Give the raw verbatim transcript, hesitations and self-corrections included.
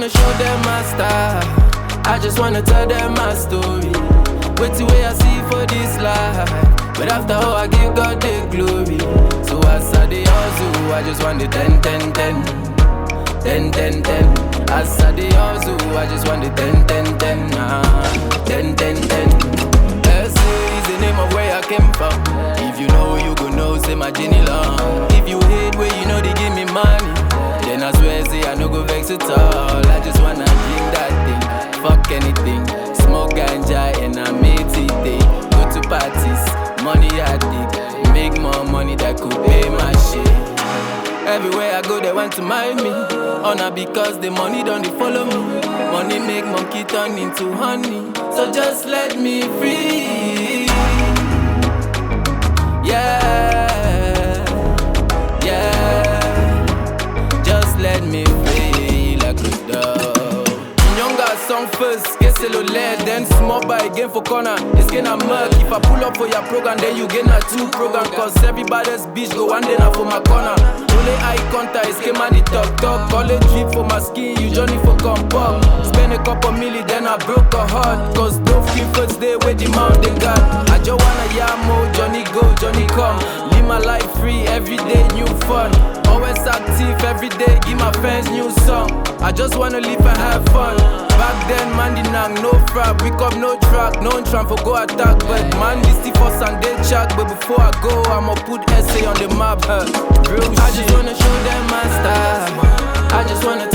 wanna show them my style. I just wanna tell them my story. Wait till way I see for this life. But after all I give God the glory. So as I dey hustle, I just want the ten, ten, ten. Ten, ten, ten. As I dey hustle, I just want the ten, ten, ten. Nah, ten, ten, ten. S A is the name of where I came from. If you know, you go know, say my journey long. If you hate where you know they give me money, then I swear, say I no go vex at all. I just wanna drink that thing, fuck anything. Smoke ganja and I make it. Go to parties, money addict. Make more money that could pay my shit. Everywhere I go, they want to mind me. Honor because the money don't they follow me. Money make monkey turn into honey. So just let me free. Yeah, yeah. Just let me free like a dove. Younger song first, get cellular, then small by again for corner. It's gonna murk. If I pull up for your program, then you get a two program. Cause everybody's bitch go one day now for my corner. Only eye contact, it's came at the talk talk. College drip for my skin, you journey for compound. Spend a couple million, then I broke a heart. Cause don't feel first day with the mountain god. I just wanna yamo, Johnny go, Johnny come. Live my life free, every day new fun. Always active, every day give my fans new song. I just wanna live and have fun. Back then, man, the nang, no frap. Wake up, no track, no tram for go attack. But man, this the for Sunday check. But before I go, I'ma put essay on the map. Huh? Real I shit. Just wanna show them my style. I just wanna